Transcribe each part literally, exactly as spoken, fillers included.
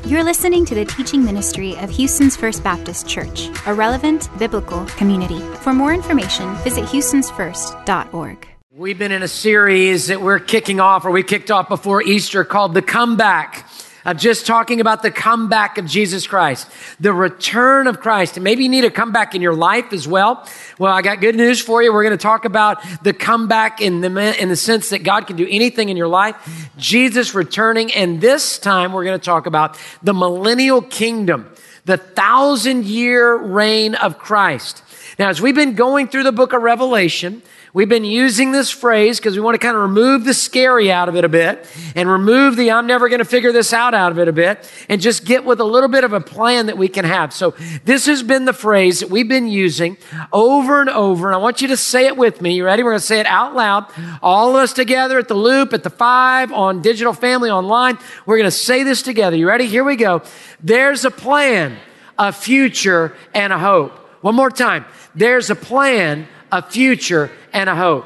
You're listening to the teaching ministry of Houston's First Baptist Church, a relevant biblical community. For more information, visit houstons first dot org. We've been in a series that we're kicking off, or we kicked off before Easter, called The Comeback. I'm just talking about the comeback of Jesus Christ, the return of Christ. And maybe you need a comeback in your life as well. Well, I got good news for you. We're going to talk about the comeback in the, in the sense that God can do anything in your life, Jesus returning. And this time we're going to talk about the millennial kingdom, the thousand year reign of Christ. Now, as we've been going through the book of Revelation, we've been using this phrase because we want to kind of remove the scary out of it a bit and remove the I'm never going to figure this out out of it a bit and just get with a little bit of a plan that we can have. So this has been the phrase that we've been using over and over. And I want you to say it with me. You ready? We're going to say it out loud. All of us together at the Loop, at the Five, on Digital Family Online. We're going to say this together. You ready? Here we go. There's a plan, a future, and a hope. One more time. There's a plan, a future, and a hope.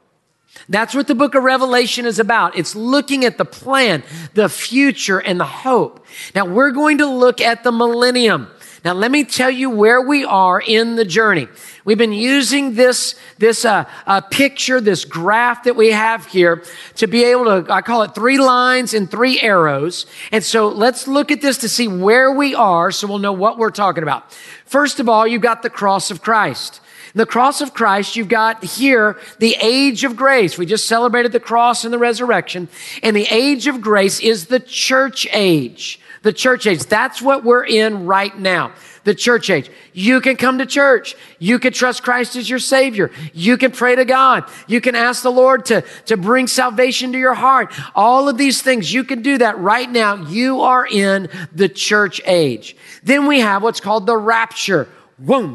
That's what the book of Revelation is about. It's looking at the plan, the future, and the hope. Now, we're going to look at the millennium. Now, let me tell you where we are in the journey. We've been using this, this uh, uh, picture, this graph that we have here to be able to, I call it three lines and three arrows. And so let's look at this to see where we are so we'll know what we're talking about. First of all, you've got the cross of Christ. The cross of Christ, you've got here the age of grace. We just celebrated the cross and the resurrection. And the age of grace is the church age. The church age. That's what we're in right now. The church age. You can come to church. You can trust Christ as your Savior. You can pray to God. You can ask the Lord to, to bring salvation to your heart. All of these things, you can do that right now. You are in the church age. Then we have what's called the rapture. Boom.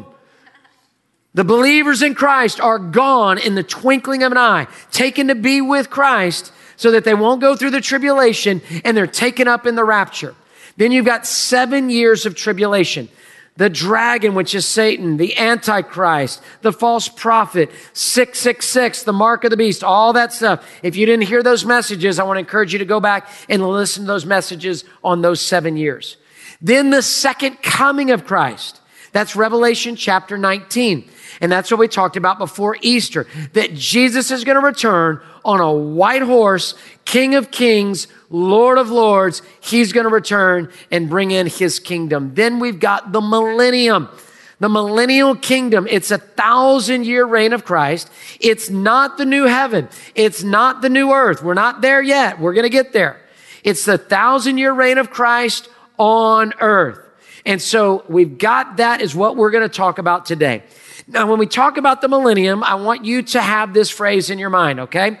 The believers in Christ are gone in the twinkling of an eye, taken to be with Christ so that they won't go through the tribulation, and they're taken up in the rapture. Then you've got seven years of tribulation. The dragon, which is Satan, the Antichrist, the false prophet, six six six, the mark of the beast, all that stuff. If you didn't hear those messages, I want to encourage you to go back and listen to those messages on those seven years. Then the second coming of Christ. That's Revelation chapter nineteen. And that's what we talked about before Easter, that Jesus is going to return on a white horse, King of Kings, Lord of Lords. He's going to return and bring in his kingdom. Then we've got the millennium, the millennial kingdom. It's a thousand year reign of Christ. It's not the new heaven. It's not the new earth. We're not there yet. We're going to get there. It's the thousand year reign of Christ on earth. And so we've got that is what we're going to talk about today. Now, when we talk about the millennium, I want you to have this phrase in your mind, okay?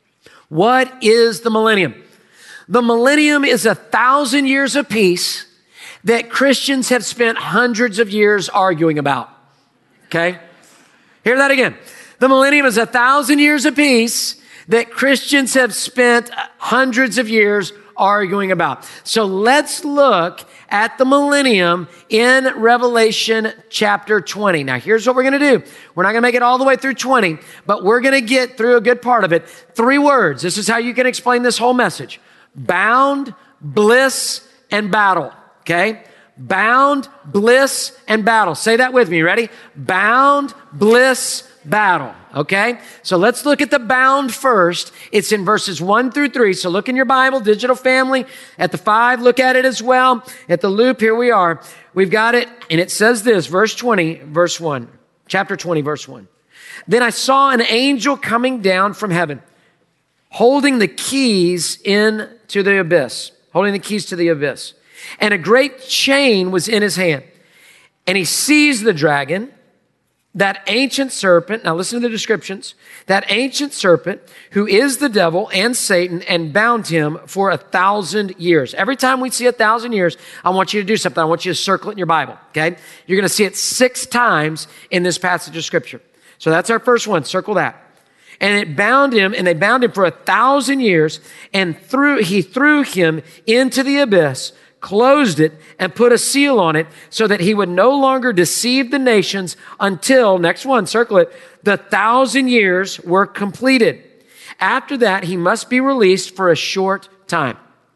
What is the millennium? The millennium is a thousand years of peace that Christians have spent hundreds of years arguing about, okay? Hear that again. The millennium is a thousand years of peace that Christians have spent hundreds of years arguing about. So let's look at the millennium in Revelation chapter twenty. Now, here's what we're going to do. We're not going to make it all the way through twenty, but we're going to get through a good part of it. Three words. This is how you can explain this whole message. Bound, bliss, and battle. Okay? Bound, bliss, and battle. Say that with me. Ready? Bound, bliss, battle. Okay? So let's look at the bound first. It's in verses one through three. So look in your Bible, Digital Family, at the Five, look at it as well. At the Loop, here we are. We've got it, and it says this, verse twenty, verse one, chapter twenty, verse one. Then I saw an angel coming down from heaven, holding the keys into the abyss, holding the keys to the abyss. And a great chain was in his hand. And he seized the dragon, that ancient serpent, now listen to the descriptions, that ancient serpent who is the devil and Satan, and bound him for a thousand years. Every time we see a thousand years, I want you to do something. I want you to circle it in your Bible, okay? You're going to see it six times in this passage of scripture. So that's our first one. Circle that. And it bound him, and they bound him for a thousand years, and threw, he threw him into the abyss, closed it, and put a seal on it so that he would no longer deceive the nations until, next one, circle it, the thousand years were completed. After that, he must be released for a short time.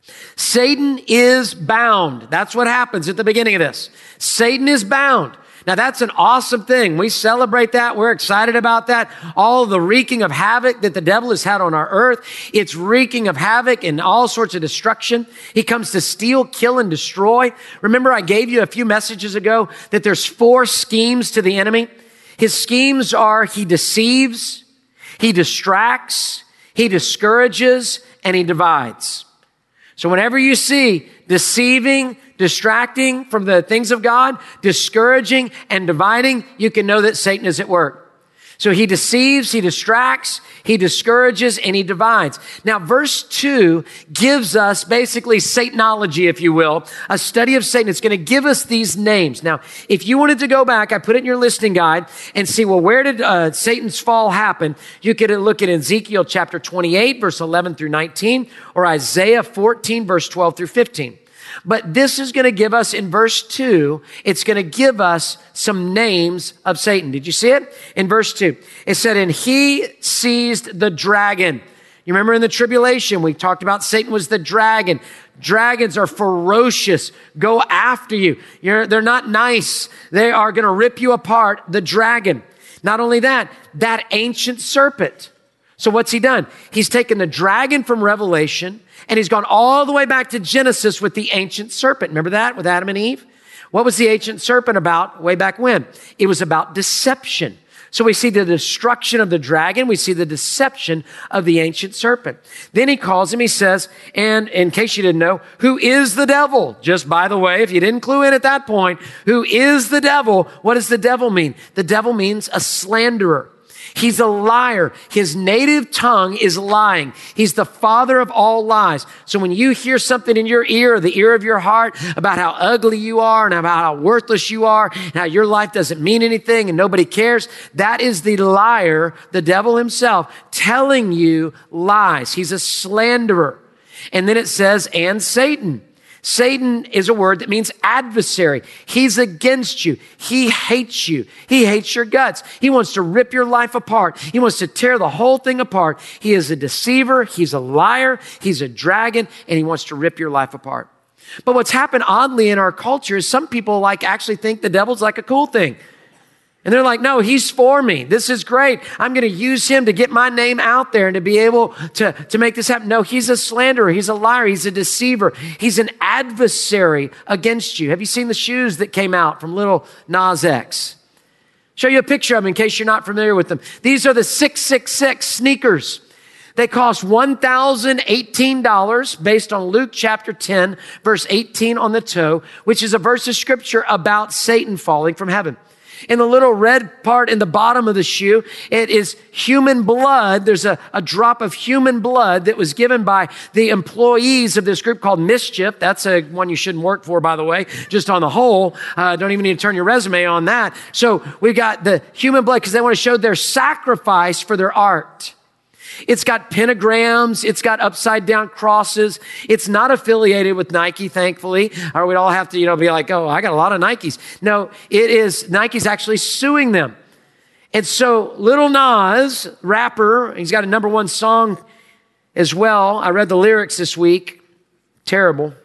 Satan is bound. That's what happens at the beginning of this. Satan is bound. Now that's an awesome thing. We celebrate that. We're excited about that. All the wreaking of havoc that the devil has had on our earth. It's wreaking of havoc and all sorts of destruction. He comes to steal, kill, and destroy. Remember, I gave you a few messages ago that there's four schemes to the enemy. His schemes are he deceives, he distracts, he discourages, and he divides. So whenever you see deceiving, distracting from the things of God, discouraging and dividing, you can know that Satan is at work. So he deceives, he distracts, he discourages, and he divides. Now, verse two gives us basically Satanology, if you will, a study of Satan. It's going to give us these names. Now, if you wanted to go back, I put it in your listening guide and see, well, where did uh, Satan's fall happen? You could look at Ezekiel chapter twenty-eight, verse eleven through nineteen, or Isaiah fourteen, verse twelve through fifteen. But this is going to give us in verse two, it's going to give us some names of Satan. Did you see it? In verse two, it said, and he seized the dragon. You remember in the tribulation, we talked about Satan was the dragon. Dragons are ferocious, go after you. You're, they're not nice. They are going to rip you apart, the dragon. Not only that, that ancient serpent. So what's he done? He's taken the dragon from Revelation and he's gone all the way back to Genesis with the ancient serpent. Remember that with Adam and Eve? What was the ancient serpent about way back when? It was about deception. So we see the destruction of the dragon. We see the deception of the ancient serpent. Then he calls him, he says, and in case you didn't know, who is the devil? Just by the way, if you didn't clue in at that point, who is the devil? What does the devil mean? The devil means a slanderer. He's a liar. His native tongue is lying. He's the father of all lies. So when you hear something in your ear or the ear of your heart about how ugly you are and about how worthless you are and how your life doesn't mean anything and nobody cares, that is the liar, the devil himself, telling you lies. He's a slanderer. And then it says, and Satan. Satan is a word that means adversary. He's against you. He hates you. He hates your guts. He wants to rip your life apart. He wants to tear the whole thing apart. He is a deceiver. He's a liar. He's a dragon, and he wants to rip your life apart. But what's happened oddly in our culture is some people like actually think the devil's like a cool thing. And they're like, no, he's for me. This is great. I'm going to use him to get my name out there and to be able to, to make this happen. No, he's a slanderer. He's a liar. He's a deceiver. He's an adversary against you. Have you seen the shoes that came out from Lil Nas X? Show you a picture of them in case you're not familiar with them. These are the six six six sneakers. They cost one thousand eighteen dollars based on Luke chapter ten, verse eighteen on the toe, which is a verse of scripture about Satan falling from heaven. In the little red part in the bottom of the shoe, it is human blood. There's a, a drop of human blood that was given by the employees of this group called Mischief. That's a one you shouldn't work for, by the way, just on the whole. Uh, don't even need to turn your resume on that. So we've got the human blood because they want to show their sacrifice for their art. It's got pentagrams. It's got upside down crosses. It's not affiliated with Nike, thankfully, or we'd all have to, you know, be like, oh, I got a lot of Nikes. No, it is, Nike's actually suing them. And so Lil Nas, rapper, he's got a number one song as well. I read the lyrics this week. Terrible.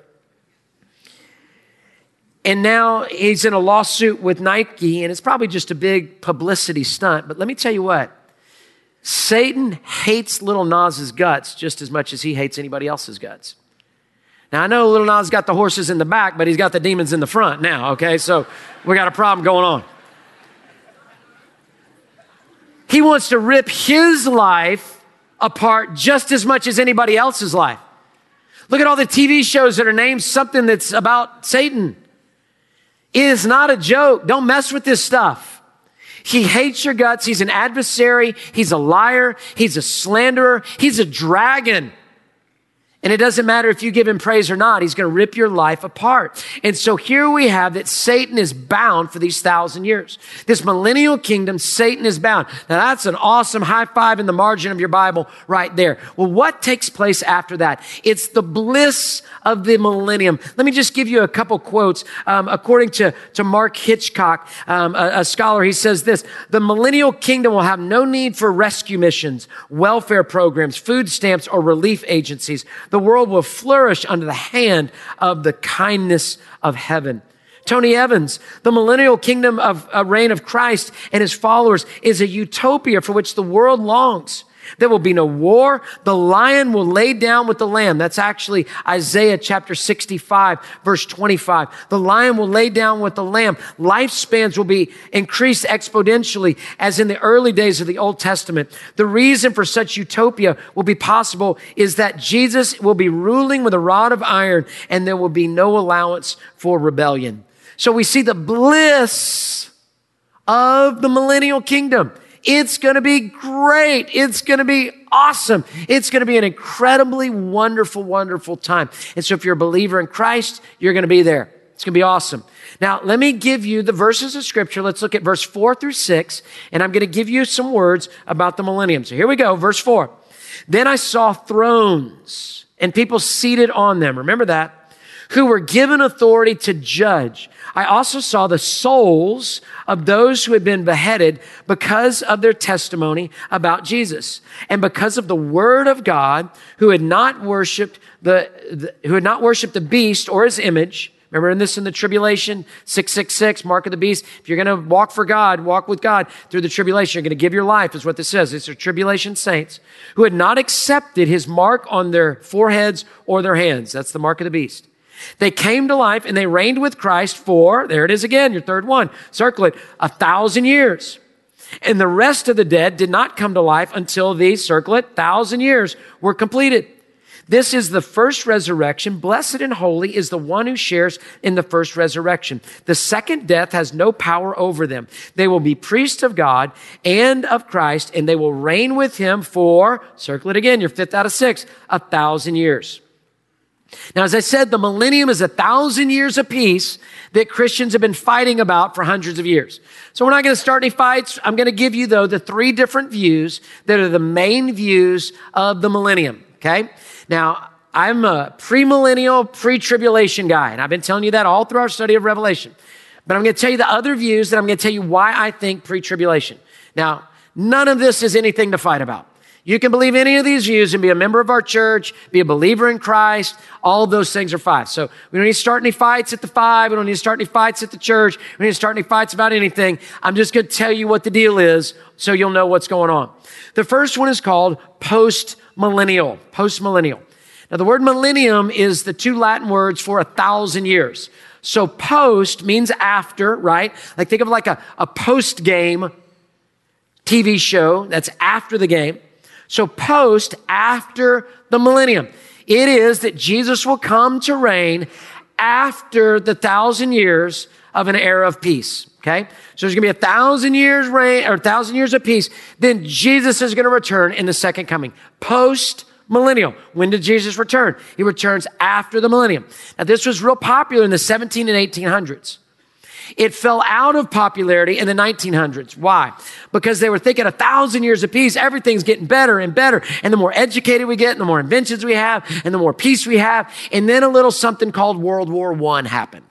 And now he's in a lawsuit with Nike, and it's probably just a big publicity stunt. But let me tell you what. Satan hates Lil Nas's guts just as much as he hates anybody else's guts. Now, I know Lil Nas got the horses in the back, but he's got the demons in the front now, okay? So we got a problem going on. He wants to rip his life apart just as much as anybody else's life. Look at all the T V shows that are named something that's about Satan. It is not a joke. Don't mess with this stuff. He hates your guts. He's an adversary. He's a liar. He's a slanderer. He's a dragon. And it doesn't matter if you give him praise or not. He's going to rip your life apart. And so here we have that Satan is bound for these thousand years. This millennial kingdom, Satan is bound. Now that's an awesome high five in the margin of your Bible right there. Well, what takes place after that? It's the bliss of the millennium. Let me just give you a couple quotes. Um, according to, to Mark Hitchcock, um, a, a scholar, he says this: the millennial kingdom will have no need for rescue missions, welfare programs, food stamps, or relief agencies. The The world will flourish under the hand of the kindness of heaven. Tony Evans, the millennial kingdom of uh, reign of Christ and his followers is a utopia for which the world longs. There will be no war. The lion will lay down with the lamb. That's actually Isaiah chapter sixty-five, verse twenty-five. The lion will lay down with the lamb. Lifespans will be increased exponentially as in the early days of the Old Testament. The reason for such utopia will be possible is that Jesus will be ruling with a rod of iron and there will be no allowance for rebellion. So we see the bliss of the millennial kingdom. It's going to be great. It's going to be awesome. It's going to be an incredibly wonderful, wonderful time. And so if you're a believer in Christ, you're going to be there. It's going to be awesome. Now, let me give you the verses of scripture. Let's look at verse four through six, and I'm going to give you some words about the millennium. So here we go. Verse four. Then I saw thrones and people seated on them. Remember that? Who were given authority to judge. I also saw the souls of those who had been beheaded because of their testimony about Jesus and because of the word of God, who had not worshiped the, the who had not worshiped the beast or his image. Remember in this in the tribulation, six six six, mark of the beast. If you're going to walk for God, walk with God through the tribulation, you're going to give your life, is what this says. It's the tribulation saints who had not accepted his mark on their foreheads or their hands. That's the mark of the beast. They came to life and they reigned with Christ for, there it is again, your third one, circle it, a thousand years. And the rest of the dead did not come to life until these, circle it, thousand years were completed. This is the first resurrection. Blessed and holy is the one who shares in the first resurrection. The second death has no power over them. They will be priests of God and of Christ, and they will reign with him for, circle it again, your fifth out of six, a thousand years. Now, as I said, the millennium is a thousand years apiece that Christians have been fighting about for hundreds of years. So we're not going to start any fights. I'm going to give you, though, the three different views that are the main views of the millennium, okay? Now, I'm a premillennial, pre-tribulation guy, and I've been telling you that all through our study of Revelation. But I'm going to tell you the other views, and I'm going to tell you why I think pre-tribulation. Now, none of this is anything to fight about. You can believe any of these views and be a member of our church, be a believer in Christ. All of those things are five. So we don't need to start any fights at the five. We don't need to start any fights at the church. We don't need to start any fights about anything. I'm just going to tell you what the deal is so you'll know what's going on. The first one is called post-millennial. Post-millennial. Now the word millennium is the two Latin words for a thousand years. So post means after, right? Like think of like a, a post-game T V show that's after the game. So post, after the millennium. It is that Jesus will come to reign after the thousand years of an era of peace. Okay? So there's going to be a thousand years reign, or a thousand years of peace. Then Jesus is going to return in the second coming. Post millennial. When did Jesus return? He returns after the millennium. Now this was real popular in the seventeen and eighteen hundreds. It fell out of popularity in the nineteen hundreds. Why? Because they were thinking a thousand years of peace, everything's getting better and better. And the more educated we get, and the more inventions we have, and the more peace we have. And then a little something called World War One happened.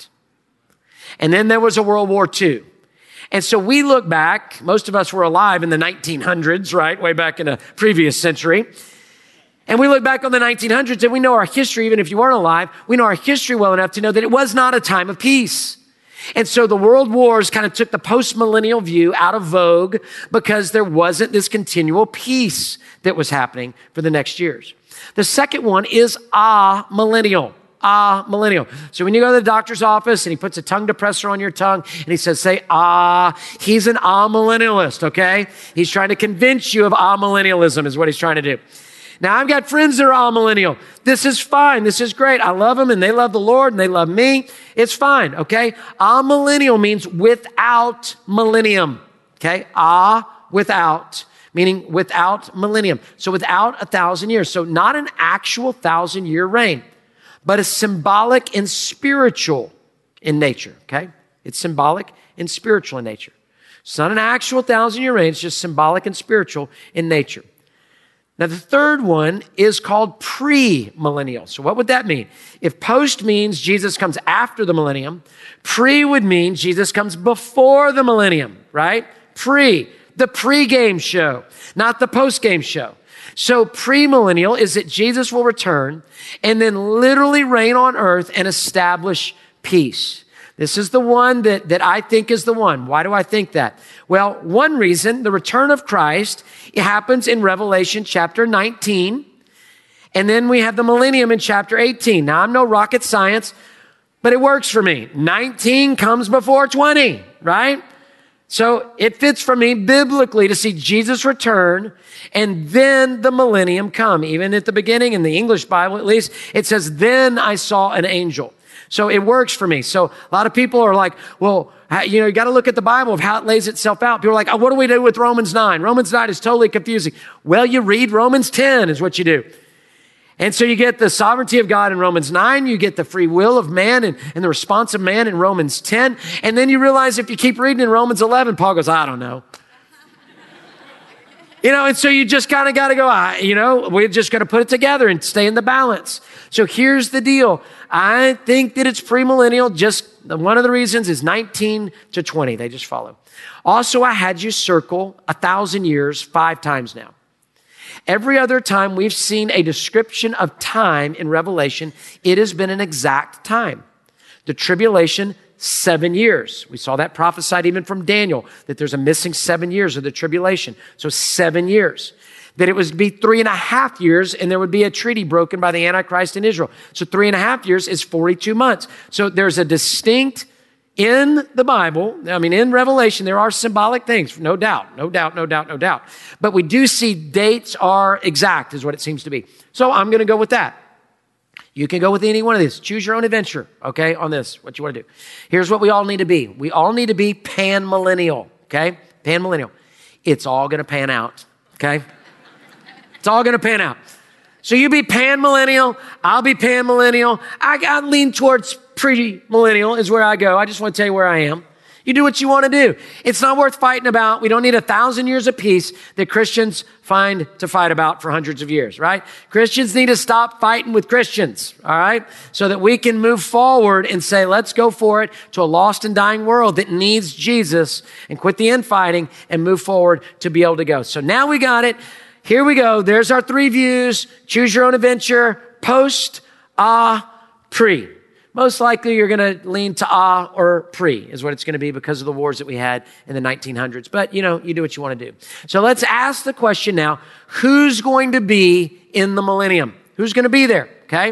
And then there was a World War Two. And so we look back, most of us were alive in the nineteen hundreds, right? Way back in the previous century. And we look back on the nineteen hundreds and we know our history, even if you weren't alive, we know our history well enough to know that it was not a time of peace. And so the world wars kind of took the post-millennial view out of vogue because there wasn't this continual peace that was happening for the next years. The second one is amillennial. Amillennial. So when you go to the doctor's office and he puts a tongue depressor on your tongue and he says, say, ah, he's an amillennialist, okay? He's trying to convince you of amillennialism is what he's trying to do. Now, I've got friends that are amillennial. This is fine. This is great. I love them and they love the Lord and they love me. It's fine, okay? Amillennial means without millennium, okay? Ah, without, meaning without millennium. So without a thousand years. So not an actual thousand year reign, but a symbolic and spiritual in nature, okay? It's symbolic and spiritual in nature. It's not an actual thousand year reign. It's just symbolic and spiritual in nature. Now, the third one is called pre-millennial. So what would that mean? If post means Jesus comes after the millennium, pre would mean Jesus comes before the millennium, right? Pre, the pre-game show, not the post-game show. So premillennial is that Jesus will return and then literally reign on earth and establish peace. This is the one that, that I think is the one. Why do I think that? Well, one reason, the return of Christ, it happens in Revelation chapter nineteen. And then we have the millennium in chapter eighteen. Now, I'm no rocket science, but it works for me. nineteen comes before twenty, right? So it fits for me biblically to see Jesus return and then the millennium come. Even at the beginning, in the English Bible at least, it says, then I saw an angel. So it works for me. So a lot of people are like, well, you know, you got to look at the Bible of how it lays itself out. People are like, oh, what do we do with Romans nine? Romans nine is totally confusing. Well, you read Romans ten is what you do. And so you get the sovereignty of God in Romans nine, you get the free will of man and, and the response of man in Romans ten, and then you realize if you keep reading in Romans eleven, Paul goes, I don't know. You know, and so you just kind of got to go, I, you know, we're just going to put it together and stay in the balance. So here's the deal. I think that it's premillennial. Just one of the reasons is nineteen to twenty. They just follow. Also, I had you circle a thousand years five times now. Every other time we've seen a description of time in Revelation, it has been an exact time. The tribulation, seven years. We saw that prophesied even from Daniel, that there's a missing seven years of the tribulation. So seven years. That it would be three and a half years and there would be a treaty broken by the Antichrist in Israel. So three and a half years is forty-two months. So there's a distinct, in the Bible, I mean, in Revelation, there are symbolic things, no doubt, no doubt, no doubt, no doubt. But we do see dates are exact is what it seems to be. So I'm going to go with that. You can go with any one of these. Choose your own adventure, okay, on this, what you want to do. Here's what we all need to be. We all need to be pan-millennial, okay? Pan-millennial. It's all going to pan out, okay? It's all going to pan out. So you be pan-millennial, I'll be pan-millennial. I, I lean towards pre-millennial is where I go. I just want to tell you where I am. You do what you want to do. It's not worth fighting about. We don't need a thousand years of peace that Christians find to fight about for hundreds of years, right? Christians need to stop fighting with Christians, all right? So that we can move forward and say, let's go for it to a lost and dying world that needs Jesus and quit the infighting and move forward to be able to go. So now we got it. Here we go. There's our three views. Choose your own adventure. Post, ah, pre. Most likely you're going to lean to ah or pre is what it's going to be because of the wars that we had in the nineteen hundreds. But, you know, you do what you want to do. So let's ask the question now, who's going to be in the millennium? Who's going to be there? Okay.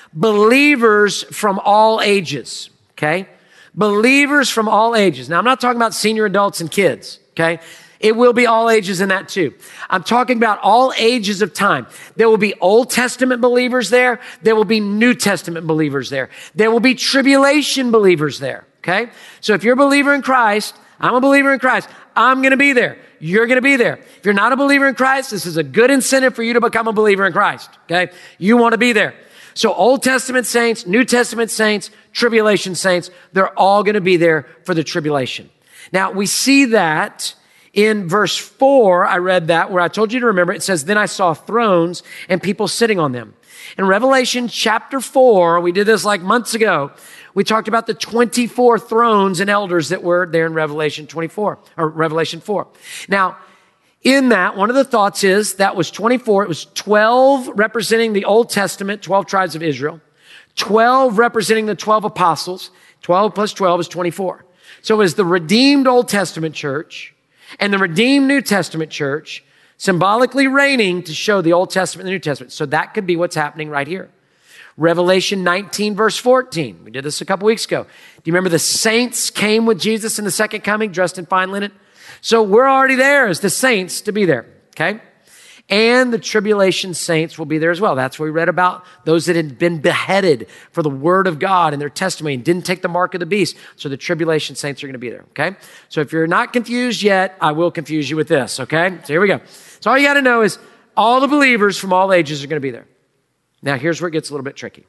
Believers from all ages. Okay. Believers from all ages. Now, I'm not talking about senior adults and kids. Okay. It will be all ages in that too. I'm talking about all ages of time. There will be Old Testament believers there. There will be New Testament believers there. There will be tribulation believers there. Okay. So if you're a believer in Christ, I'm a believer in Christ, I'm going to be there. You're going to be there. If you're not a believer in Christ, this is a good incentive for you to become a believer in Christ. Okay. You want to be there. So Old Testament saints, New Testament saints, tribulation saints, they're all going to be there for the tribulation. Now we see that in verse four, I read that where I told you to remember, it says, then I saw thrones and people sitting on them. In Revelation chapter four, we did this like months ago. We talked about the twenty-four thrones and elders that were there in Revelation twenty-four or Revelation four. Now, in that, one of the thoughts is that was twenty-four. It was twelve representing the Old Testament, twelve tribes of Israel, twelve representing the twelve apostles. twelve plus twelve is twenty-four. So it was the redeemed Old Testament church and the redeemed New Testament church symbolically reigning to show the Old Testament and the New Testament. So that could be what's happening right here. Revelation nineteen, verse fourteen. We did this a couple weeks ago. Do you remember the saints came with Jesus in the second coming, dressed in fine linen? So we're already there as the saints to be there, okay? And the tribulation saints will be there as well. That's what we read about those that had been beheaded for the word of God and their testimony and didn't take the mark of the beast. So the tribulation saints are going to be there, okay? So if you're not confused yet, I will confuse you with this, okay? So here we go. So all you got to know is all the believers from all ages are going to be there. Now here's where it gets a little bit tricky.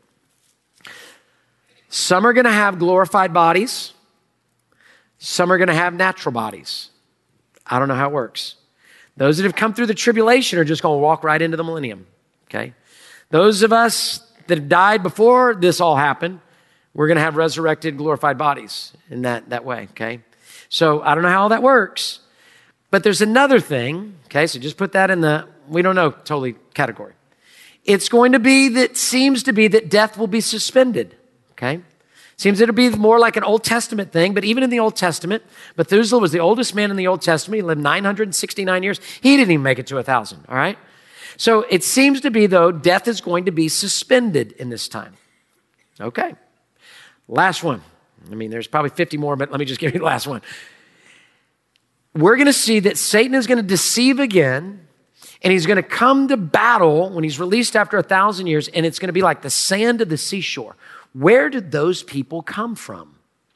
Some are going to have glorified bodies. Some are going to have natural bodies. I don't know how it works. Those that have come through the tribulation are just going to walk right into the millennium, okay? Those of us that have died before this all happened, we're going to have resurrected, glorified bodies in that, that way, okay? So I don't know how all that works, but there's another thing, okay? So just put that in the We don't know totally category. It's going to be that seems to be that death will be suspended, okay? Seems it'll be more like an Old Testament thing, but even in the Old Testament, Methuselah was the oldest man in the Old Testament. He lived nine hundred sixty-nine years. He didn't even make it to a thousand, all right? So it seems to be, though, death is going to be suspended in this time. Okay. Last one. I mean, there's probably fifty more, but let me just give you the last one. We're going to see that Satan is going to deceive again, and he's going to come to battle when he's released after a thousand years, and it's going to be like the sand of the seashore. Where did those people come from?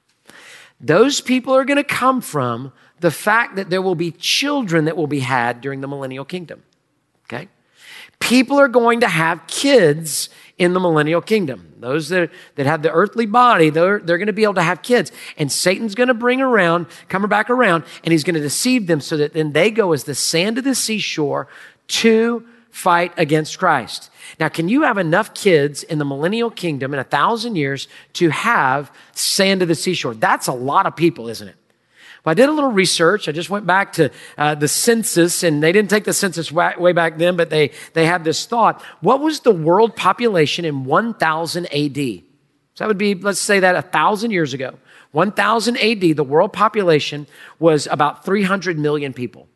Those people are going to come from the fact that there will be children that will be had during the millennial kingdom. Okay? People are going to have kids in the millennial kingdom. Those that, that have the earthly body, they're, they're going to be able to have kids. And Satan's going to bring around, come back around, and he's going to deceive them so that then they go as the sand of the seashore to fight against Christ. Now, can you have enough kids in the millennial kingdom in a thousand years to have sand of the seashore? That's a lot of people, isn't it? Well, I did a little research. I just went back to uh, the census, and they didn't take the census way, way back then, but they, they had this thought. What was the world population in one thousand A D? So that would be, let's say that a thousand years ago. one thousand A D, the world population was about three hundred million people.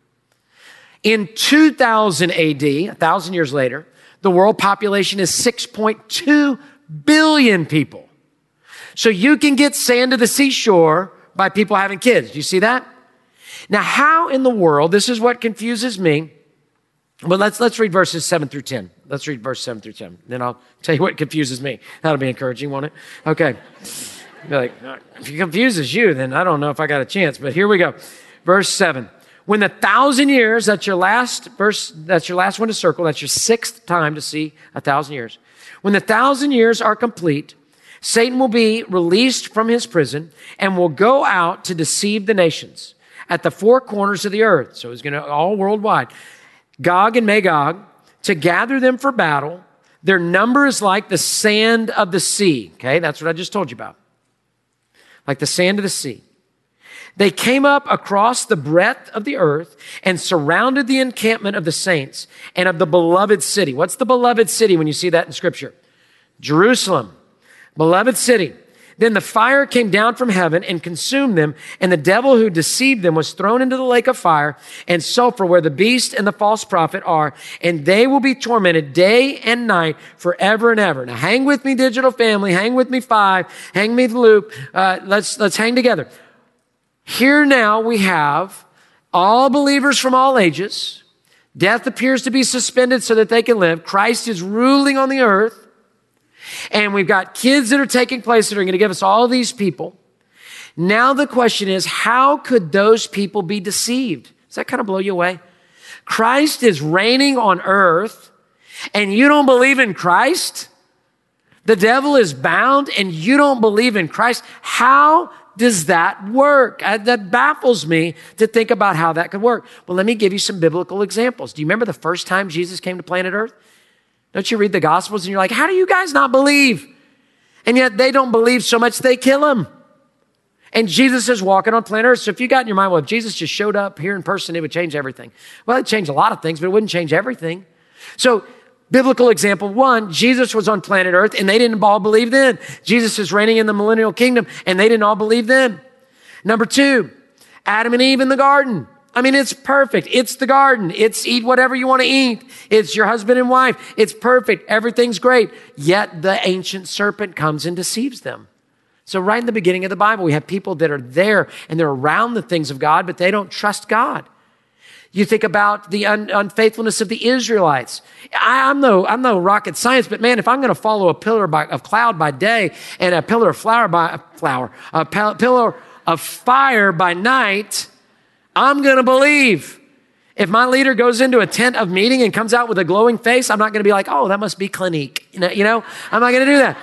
In two thousand A D, a thousand years later, the world population is six point two billion people. So you can get sand to the seashore by people having kids. Do you see that? Now, how in the world, this is what confuses me. Well, let's, let's read verses seven through ten. Let's read verse seven through ten. Then I'll tell you what confuses me. That'll be encouraging, won't it? Okay. Be like, if it confuses you, then I don't know if I got a chance, but here we go. Verse seven. When the thousand years, that's your last verse, that's your last one to circle, that's your sixth time to see a thousand years. When the thousand years are complete, Satan will be released from his prison and will go out to deceive the nations at the four corners of the earth. So he's going to all worldwide. Gog and Magog, to gather them for battle. Their number is like the sand of the sea. Okay, that's what I just told you about. Like the sand of the sea. They came up across the breadth of the earth and surrounded the encampment of the saints and of the beloved city. What's the beloved city when you see that in Scripture? Jerusalem. Beloved city. Then the fire came down from heaven and consumed them, and the devil who deceived them was thrown into the lake of fire and sulfur where the beast and the false prophet are, and they will be tormented day and night forever and ever. Now hang with me, digital family. Hang with me, five. Hang me, the loop. Uh, let's, let's hang together. Here now we have all believers from all ages. Death appears to be suspended so that they can live. Christ is ruling on the earth. And we've got kids that are taking place that are going to give us all these people. Now the question is, how could those people be deceived? Does that kind of blow you away? Christ is reigning on earth, and you don't believe in Christ? The devil is bound, and you don't believe in Christ? How does that work? That baffles me to think about how that could work. Well, let me give you some biblical examples. Do you remember the first time Jesus came to planet Earth? Don't you read the Gospels and you're like, how do you guys not believe? And yet they don't believe so much they kill him. And Jesus is walking on planet Earth. So if you got in your mind, well, if Jesus just showed up here in person, it would change everything. Well, it changed a lot of things, but it wouldn't change everything. So biblical example one, Jesus was on planet Earth and they didn't all believe then. Jesus is reigning in the millennial kingdom and they didn't all believe then. Number two, Adam and Eve in the garden. I mean, it's perfect. It's the garden. It's eat whatever you want to eat. It's your husband and wife. It's perfect. Everything's great. Yet the ancient serpent comes and deceives them. So right in the beginning of the Bible, we have people that are there and they're around the things of God, but they don't trust God. You think about the un- unfaithfulness of the Israelites. I, I'm no, I'm no rocket science, but man, if I'm going to follow a pillar by, of cloud by day and a pillar of flower by uh, flower, a pal- pillar of fire by night, I'm going to believe. If my leader goes into a tent of meeting and comes out with a glowing face, I'm not going to be like, oh, that must be Clinique. You know, you know, I'm not going to do that.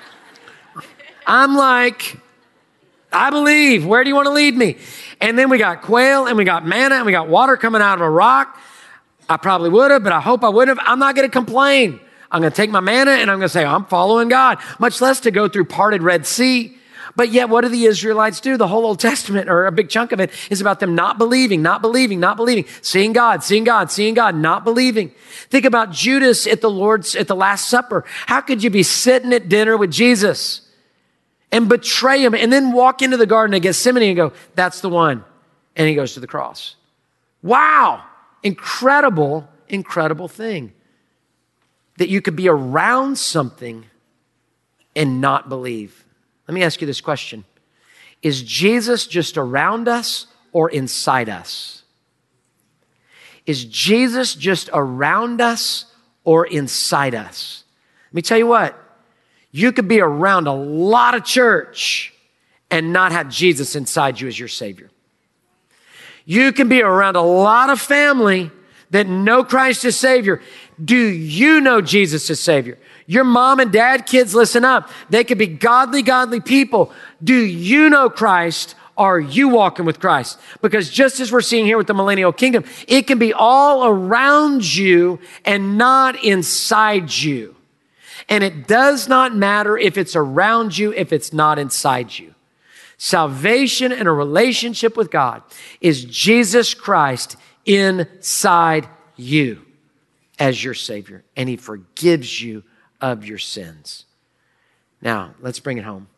I'm like, I believe. Where do you want to lead me? And then we got quail and we got manna and we got water coming out of a rock. I probably would have, but I hope I wouldn't have. I'm not going to complain. I'm going to take my manna and I'm going to say, I'm following God. Much less to go through parted Red Sea. But yet, what do the Israelites do? The whole Old Testament, or a big chunk of it, is about them not believing, not believing, not believing, seeing God, seeing God, seeing God, not believing. Think about Judas at the Lord's, at the Last Supper. How could you be sitting at dinner with Jesus and betray him and then walk into the Garden of Gethsemane and go, that's the one. And he goes to the cross. Wow. Incredible, incredible thing. That you could be around something and not believe. Let me ask you this question. Is Jesus just around us or inside us? Is Jesus just around us or inside us? Let me tell you what. You could be around a lot of church and not have Jesus inside you as your Savior. You can be around a lot of family that know Christ as Savior. Do you know Jesus as Savior? Your mom and dad, kids, listen up. They could be godly, godly people. Do you know Christ? Are you walking with Christ? Because just as we're seeing here with the millennial kingdom, it can be all around you and not inside you. And it does not matter if it's around you, if it's not inside you. Salvation and a relationship with God is Jesus Christ inside you as your Savior. And he forgives you of your sins. Now, let's bring it home.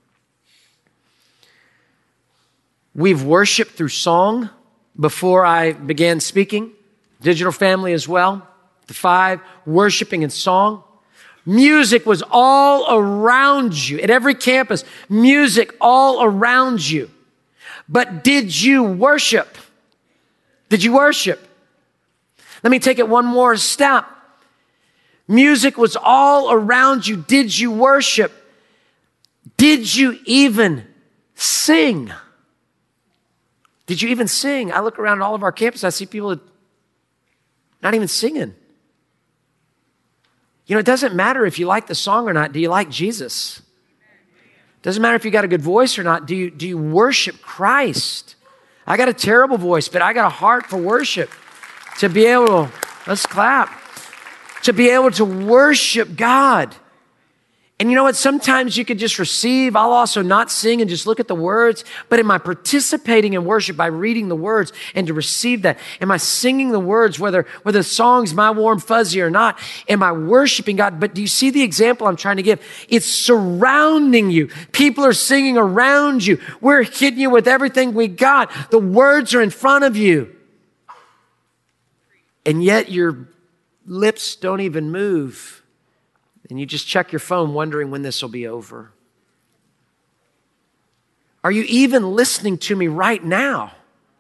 We've worshiped through song before I began speaking. Digital family as well. The five, worshiping in song. Music was all around you. At every campus, music all around you. But did you worship? Did you worship? Let me take it one more step. Music was all around you. Did you worship? Did you even sing? Did you even sing? I look around all of our campuses, I see people not even singing. You know, it doesn't matter if you like the song or not. Do you like Jesus? It doesn't matter if you got a good voice or not. Do you, do you worship Christ? I got a terrible voice, but I got a heart for worship. To be able to, let's clap. To be able to worship God. And you know what? Sometimes you could just receive. I'll also not sing and just look at the words. But am I participating in worship by reading the words and to receive that? Am I singing the words, whether, whether the song's My Warm Fuzzy or not? Am I worshiping God? But do you see the example I'm trying to give? It's surrounding you. People are singing around you. We're hitting you with everything we got. The words are in front of you. And yet your lips don't even move. And you just check your phone wondering when this will be over. Are you even listening to me right now?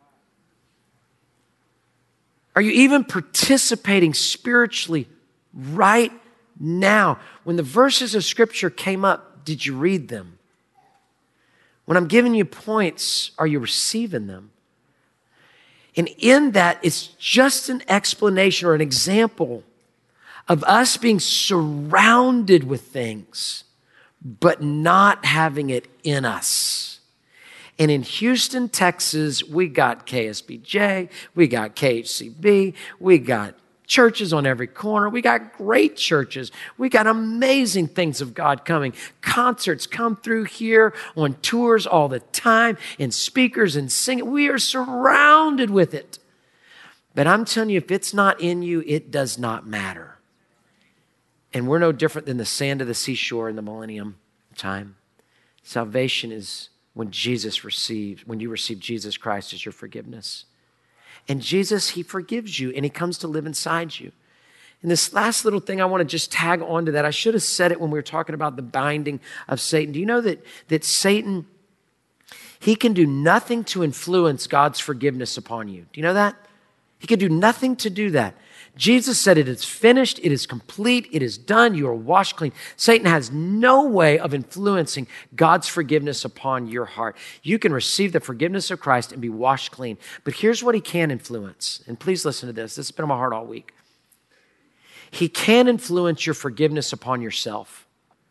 Are you even participating spiritually right now? When the verses of Scripture came up, did you read them? When I'm giving you points, are you receiving them? And in that, it's just an explanation or an example of us being surrounded with things, but not having it in us. And in Houston, Texas, we got K S B J, we got K H C B, we got churches on every corner. We got great churches. We got amazing things of God coming. Concerts come through here on tours all the time, and speakers and singing. We are surrounded with it. But I'm telling you, if it's not in you, it does not matter. And we're no different than the sand of the seashore in the millennium time. Salvation is when Jesus receives, when you receive Jesus Christ as your forgiveness. And Jesus, he forgives you and he comes to live inside you. And this last little thing I want to just tag on to that. I should have said it when we were talking about the binding of Satan. Do you know that, that Satan, he can do nothing to influence God's forgiveness upon you? Do you know that? He can do nothing to do that. Jesus said, it is finished, it is complete, it is done, you are washed clean. Satan has no way of influencing God's forgiveness upon your heart. You can receive the forgiveness of Christ and be washed clean. But here's what he can influence. And please listen to this. This has been on my heart all week. He can influence your forgiveness upon yourself.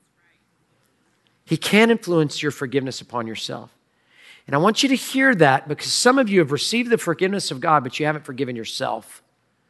He can influence your forgiveness upon yourself. And I want you to hear that because some of you have received the forgiveness of God, but you haven't forgiven yourself.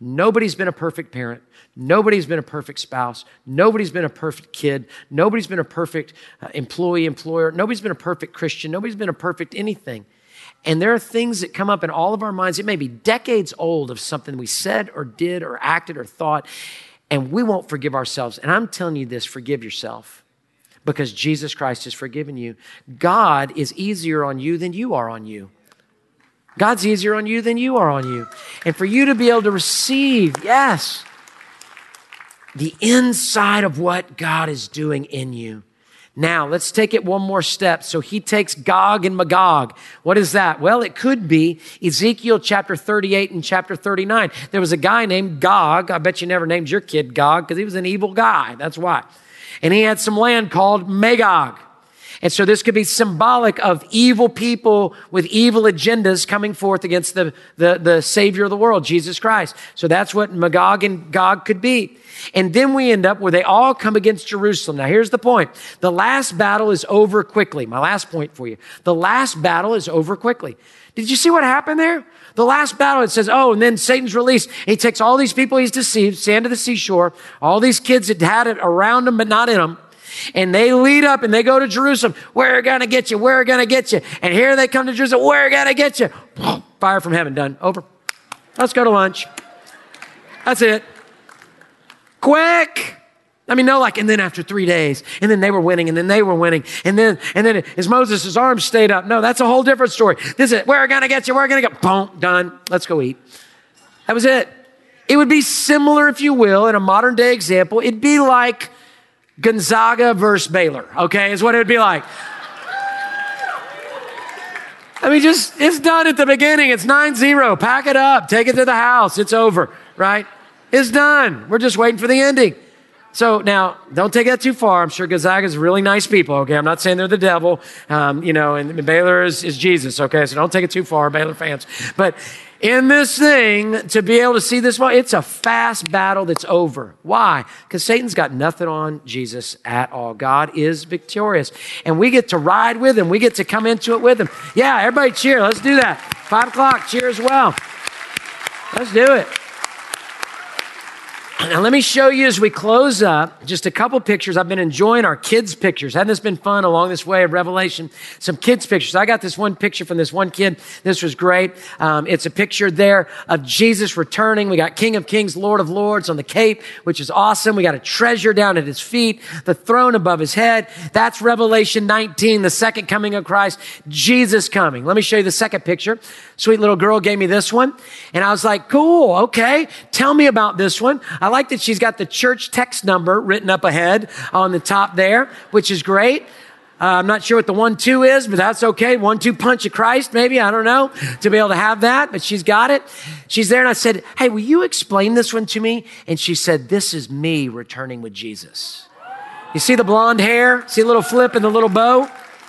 Nobody's been a perfect parent. Nobody's been a perfect spouse. Nobody's been a perfect kid. Nobody's been a perfect uh, employee, employer. Nobody's been a perfect Christian. Nobody's been a perfect anything. And there are things that come up in all of our minds. It may be decades old of something we said or did or acted or thought, and we won't forgive ourselves. And I'm telling you this, forgive yourself, because Jesus Christ has forgiven you. God is easier on you than you are on you. God's easier on you than you are on you. And for you to be able to receive, yes, the inside of what God is doing in you. Now, let's take it one more step. So he takes Gog and Magog. What is that? Well, it could be Ezekiel chapter thirty-eight and chapter thirty-nine. There was a guy named Gog. I bet you never named your kid Gog because he was an evil guy. That's why. And he had some land called Magog. And so this could be symbolic of evil people with evil agendas coming forth against the, the, the Savior of the world, Jesus Christ. So that's what Magog and Gog could be. And then we end up where they all come against Jerusalem. Now, here's the point. The last battle is over quickly. My last point for you. The last battle is over quickly. Did you see what happened there? The last battle, it says, oh, and then Satan's released. He takes all these people he's deceived, sand to the seashore, all these kids that had it around them but not in them. And they lead up and they go to Jerusalem. We're going to get you. We're going to get you. And here they come to Jerusalem. We're going to get you. Fire from heaven. Done. Over. Let's go to lunch. That's it. Quick. I mean, no, like, and then after three days, and then they were winning, and then they were winning, and then, and then as Moses' arms stayed up. No, that's a whole different story. This is it. We're going to get you. We're going to get, boom, done. Let's go eat. That was it. It would be similar, if you will, in a modern day example. It'd be like Gonzaga versus Baylor, okay, is what it would be like. I mean, just, it's done at the beginning. It's nine zero. Pack it up. Take it to the house. It's over, right? It's done. We're just waiting for the ending. So now, don't take that too far. I'm sure Gonzaga's really nice people, okay? I'm not saying they're the devil, um, you know, and Baylor is, is Jesus, okay? So don't take it too far, Baylor fans. But in this thing, to be able to see this, it's a fast battle that's over. Why? Because Satan's got nothing on Jesus at all. God is victorious. And we get to ride with him. We get to come into it with him. Yeah, everybody cheer. Let's do that. Five o'clock, cheer as well. Let's do it. Now, let me show you as we close up just a couple pictures. I've been enjoying our kids' pictures. Hasn't this been fun along this way of Revelation? Some kids' pictures. I got this one picture from this one kid. This was great. Um, it's a picture there of Jesus returning. We got King of Kings, Lord of Lords on the cape, which is awesome. We got a treasure down at his feet, the throne above his head. That's Revelation nineteen, the second coming of Christ, Jesus coming. Let me show you the second picture. Sweet little girl gave me this one. And I was like, cool, okay. Tell me about this one. I like that she's got the church text number written up ahead on the top there, which is great. Uh, I'm not sure what the one, two is, but that's okay. One, two punch of Christ, maybe. I don't know, to be able to have that, but she's got it. She's there. And I said, hey, will you explain this one to me? And she said, this is me returning with Jesus. You see the blonde hair? See a little flip and the little bow?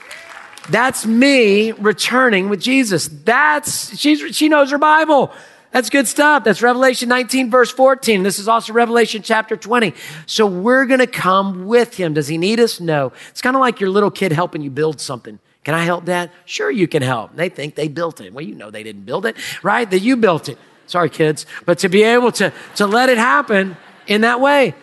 That's me returning with Jesus. That's, she's, she knows her Bible. That's good stuff. That's Revelation nineteen, verse fourteen. This is also Revelation chapter twenty. So we're going to come with him. Does he need us? No. It's kind of like your little kid helping you build something. Can I help, Dad? Sure, you can help. They think they built it. Well, you know they didn't build it, right? That you built it. Sorry, kids. But to be able to, to let it happen in that way.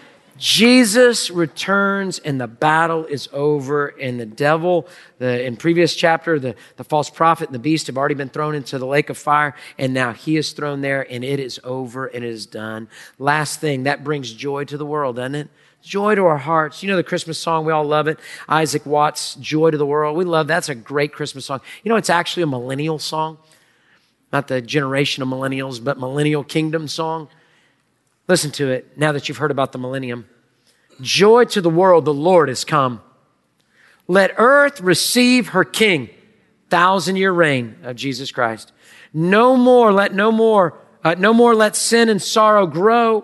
Jesus returns and the battle is over, and the devil, the, in previous chapter, the, the false prophet and the beast have already been thrown into the lake of fire, and now he is thrown there, and it is over and it is done. Last thing, that brings joy to the world, doesn't it? Joy to our hearts. You know the Christmas song, we all love it. Isaac Watts, Joy to the World. We love that. That's a great Christmas song. You know, it's actually a millennial song. Not the generation of millennials, but millennial kingdom song. Listen to it now that you've heard about the millennium. Joy to the world, the Lord has come. Let earth receive her king, thousand year reign of Jesus Christ. No more, let no more, uh, no more let sin and sorrow grow.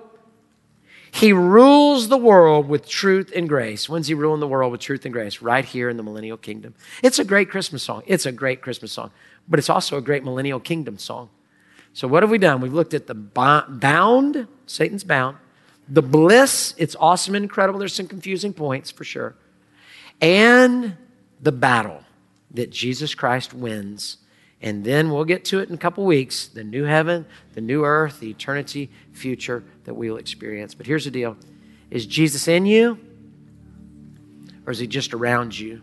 He rules the world with truth and grace. When's he ruling the world with truth and grace? Right here in the millennial kingdom. It's a great Christmas song. It's a great Christmas song, but it's also a great millennial kingdom song. So what have we done? We've looked at the bound, Satan's bound, the bliss, it's awesome and incredible. There's some confusing points for sure. And the battle that Jesus Christ wins And then we'll get to it in a couple weeks, the new heaven, the new earth, the eternity future that we will experience. But here's the deal. Is Jesus in you, or is he just around you?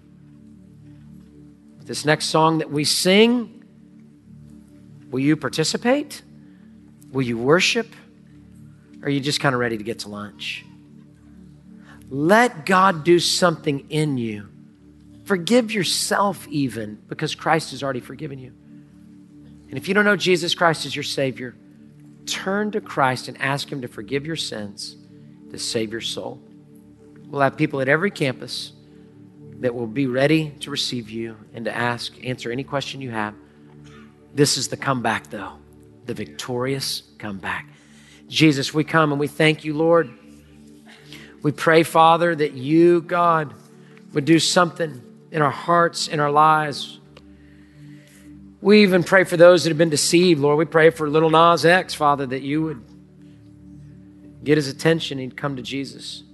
This next song that we sing, will you participate? Will you worship? Or are you just kind of ready to get to lunch? Let God do something in you. Forgive yourself even, because Christ has already forgiven you. And if you don't know Jesus Christ as your Savior, turn to Christ and ask him to forgive your sins, to save your soul. We'll have people at every campus that will be ready to receive you and to ask, answer any question you have. This is the comeback, though, the victorious comeback. Jesus, we come and we thank you, Lord. We pray, Father, that you, God, would do something in our hearts, in our lives. We even pray for those that have been deceived, Lord. We pray for little Nas X, Father, that you would get his attention and he'd come to Jesus.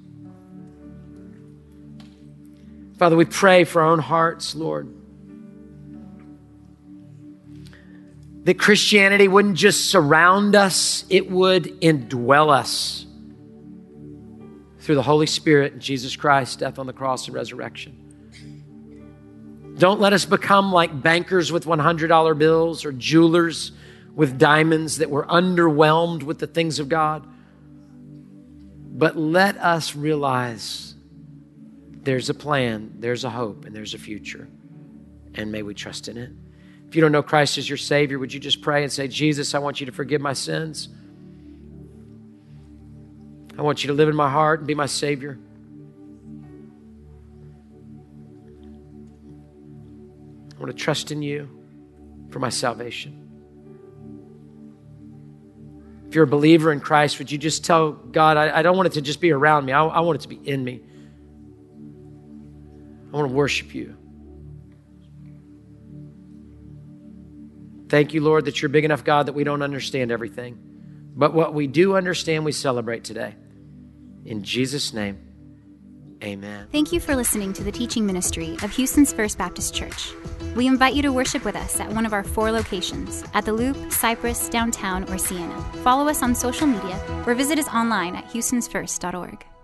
Father, we pray for our own hearts, Lord, that Christianity wouldn't just surround us, it would indwell us through the Holy Spirit and Jesus Christ, death on the cross and resurrection. Don't let us become like bankers with one hundred dollar bills or jewelers with diamonds that were underwhelmed with the things of God. But let us realize there's a plan, there's a hope, and there's a future. And may we trust in it. If you don't know Christ as your Savior, would you just pray and say, Jesus, I want you to forgive my sins. I want you to live in my heart and be my Savior. I want to trust in you for my salvation. If you're a believer in Christ, would you just tell God, I, I don't want it to just be around me. I, I want it to be in me. I want to worship you. Thank you, Lord, that you're a big enough God that we don't understand everything. But what we do understand, we celebrate today. In Jesus' name, amen. Thank you for listening to the teaching ministry of Houston's First Baptist Church. We invite you to worship with us at one of our four locations, at the Loop, Cypress, Downtown, or Sienna. Follow us on social media or visit us online at houstons first dot org.